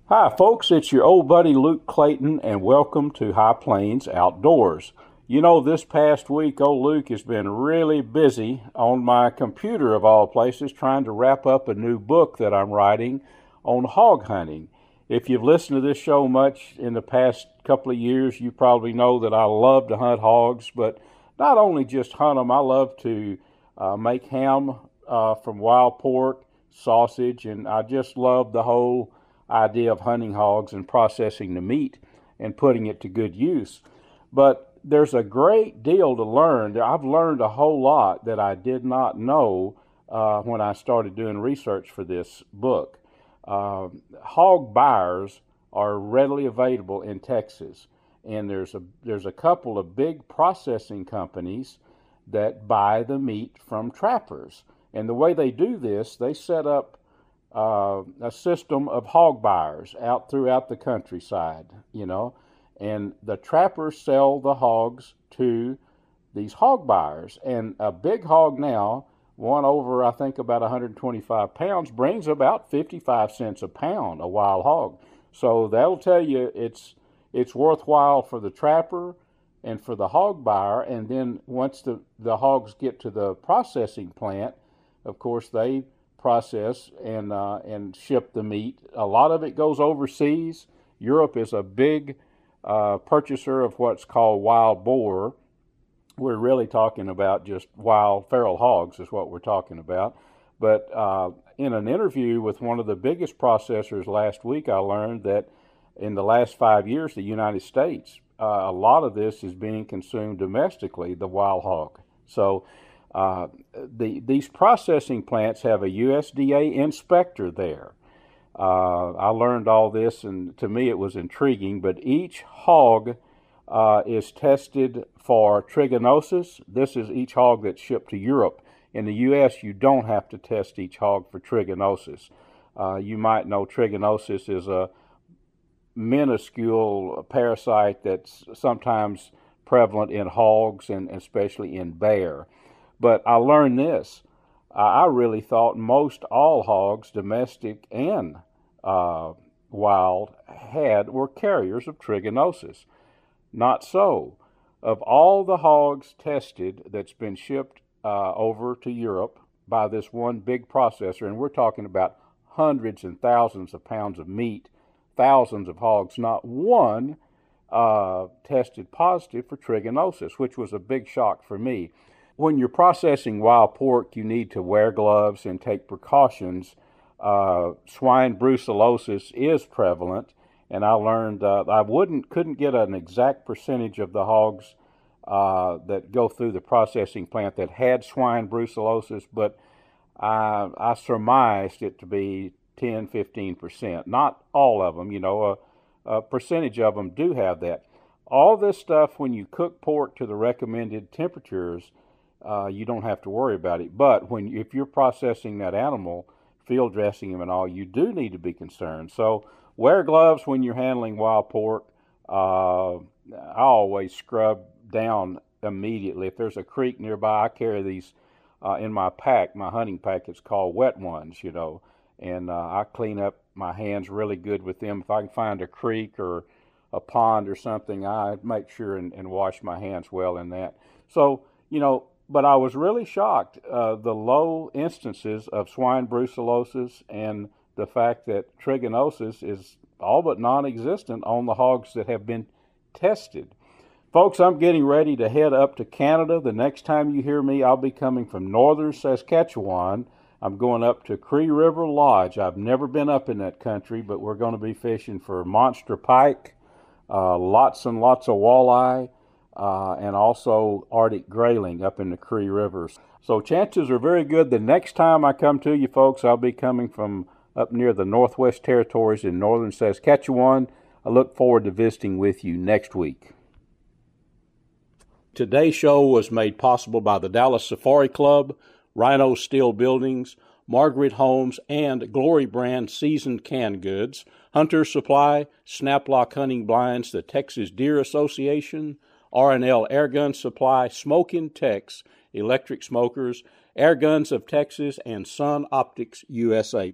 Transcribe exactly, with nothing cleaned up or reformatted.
Hi, folks. It's your old buddy Luke Clayton, and welcome to High Plains Outdoors. You know, this past week, old Luke has been really busy on my computer, of all places, trying to wrap up a new book that I'm writing on hog hunting. If you've listened to this show much in the past couple of years, you probably know that I love to hunt hogs, but not only just hunt them, I love to uh, make ham uh, from wild pork, sausage, and I just love the whole idea of hunting hogs and processing the meat and putting it to good use. But there's a great deal to learn. I've learned a whole lot that I did not know uh, when I started doing research for this book. Uh, hog buyers are readily available in Texas, and there's a there's a couple of big processing companies that buy the meat from trappers. And the way they do this, they set up Uh, a system of hog buyers out throughout the countryside, you know, and the trappers sell the hogs to these hog buyers. And a big hog now, one over, I think, about one hundred twenty-five pounds, brings about fifty-five cents a pound, a wild hog. So that'll tell you it's it's worthwhile for the trapper and for the hog buyer. And then once the, the hogs get to the processing plant, of course, they process and uh, and ship the meat. A lot of it goes overseas. Europe is a big uh, purchaser of what's called wild boar. We're really talking about just wild feral hogs is what we're talking about. But uh, in an interview with one of the biggest processors last week, I learned that in the last five years, the United States, uh, a lot of this is being consumed domestically, the wild hog. So Uh, the, these processing plants have a U S D A inspector there. Uh, I learned all this, and to me it was intriguing, but each hog uh, is tested for trichinosis. This is each hog that's shipped to Europe. In the U S, you don't have to test each hog for trichinosis. Uh, you might know trichinosis is a minuscule parasite that's sometimes prevalent in hogs and especially in bear. But I learned this. I really thought most all hogs, domestic and uh, wild, had were carriers of trichinosis. Not so. Of all the hogs tested that's been shipped uh, over to Europe by this one big processor, and we're talking about hundreds and thousands of pounds of meat, thousands of hogs, not one uh, tested positive for trichinosis, which was a big shock for me. When you're processing wild pork, you need to wear gloves and take precautions. Uh, swine brucellosis is prevalent, and I learned uh, I wouldn't couldn't get an exact percentage of the hogs uh, that go through the processing plant that had swine brucellosis, but I, I surmised it to be ten, fifteen percent. Not all of them, you know, a, a percentage of them do have that. All this stuff, when you cook pork to the recommended temperatures, Uh, you don't have to worry about it. But when if you're processing that animal, field dressing him and all, you do need to be concerned. So wear gloves when you're handling wild pork. Uh, I always scrub down immediately. If there's a creek nearby, I carry these uh, in my pack, my hunting pack. It's called Wet Ones, you know, and uh, I clean up my hands really good with them. If I can find a creek or a pond or something, I make sure and, and wash my hands well in that. So, you know, but I was really shocked, uh, the low instances of swine brucellosis and the fact that trichinosis is all but non-existent on the hogs that have been tested. Folks, I'm getting ready to head up to Canada. The next time you hear me, I'll be coming from northern Saskatchewan. I'm going up to Cree River Lodge. I've never been up in that country, but we're going to be fishing for monster pike, uh, lots and lots of walleye, Uh, and also Arctic grayling up in the Cree Rivers. So chances are very good the next time I come to you, folks, I'll be coming from up near the Northwest Territories in northern Saskatchewan. I look forward to visiting with you next week. Today's show was made possible by the Dallas Safari Club, Rhino Steel Buildings, Margaret Homes, and Glory Brand Seasoned Canned Goods, Hunter Supply, Snaplock Hunting Blinds, the Texas Deer Association, R and L Airgun Supply, Smokin' Tex, Electric Smokers, Air Guns of Texas, and Sun Optics U S A.